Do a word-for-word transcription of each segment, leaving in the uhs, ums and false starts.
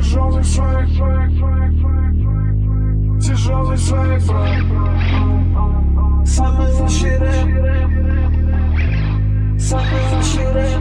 Тяжелый шаг, тяжелый шаг, самый лучший рэп, самый лучший рэп.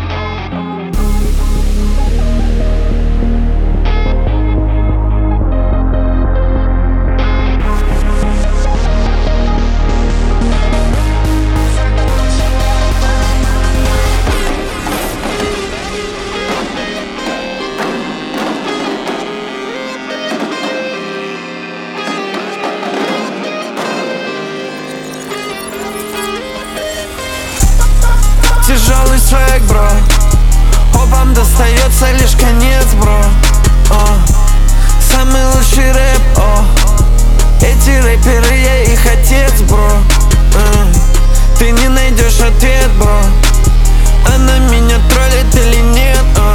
Тяжелый свек, бро. Опам достается лишь конец, бро. О, самый лучший рэп, о. Эти рэперы, я их отец, бро. э, Ты не найдешь ответ, бро. Она меня троллит или нет, о.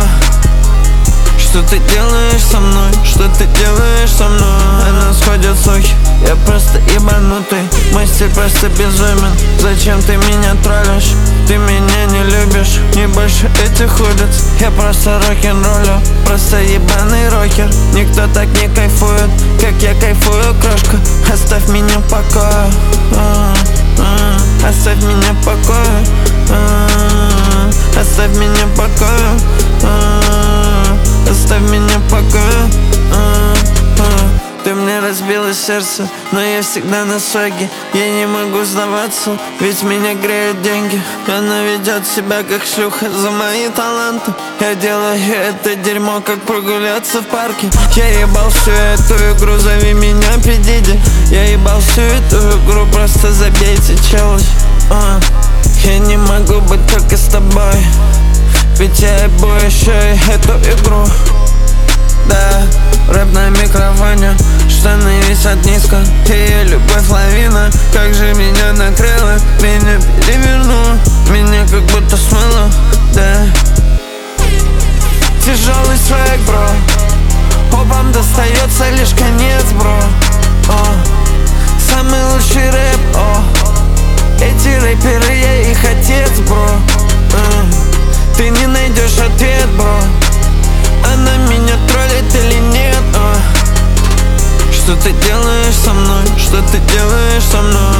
Что ты делаешь со мной? Что ты делаешь со мной? Она сходит слухи, я просто ебанутый. Мой стиль просто безумен. Зачем ты меня троллишь? Ты меня не любишь, не больше этих улиц. Я просто рок-н-роллю, просто ебаный рокер. Никто так не кайфует, как я кайфую, крошка. Оставь меня в покое, а-а-а. Оставь меня в покое, а-а-а. Оставь меня в покое, а-а-а. Оставь меня в покое, а-а-а. Ты мне разбила сердце, но я всегда на свеге. Я не могу сдаваться, ведь меня греют деньги. Она ведет себя как шлюха за мои таланты. Я делаю это дерьмо, как прогуляться в парке. Я ебал всю эту игру, зови меня Пидиди. Я ебал всю эту игру, просто забейте челлендж. а. Я не могу быть только с тобой, ведь я ебу еще и эту игру. Да, рэп на микрофоне, штаны висят низко. Ее любовь лавина, как же меня накрыло. Меня перевернуло, меня как будто смыло, да. Тяжелый свек, бро. Опам достается лишь конец, бро. О, самый лучший рэп, о. Эти рэперы, я их отец, бро. э, Ты не найдешь ответ, бро. Она меня троллит или нет, а? Что ты делаешь со мной? Что ты делаешь со мной?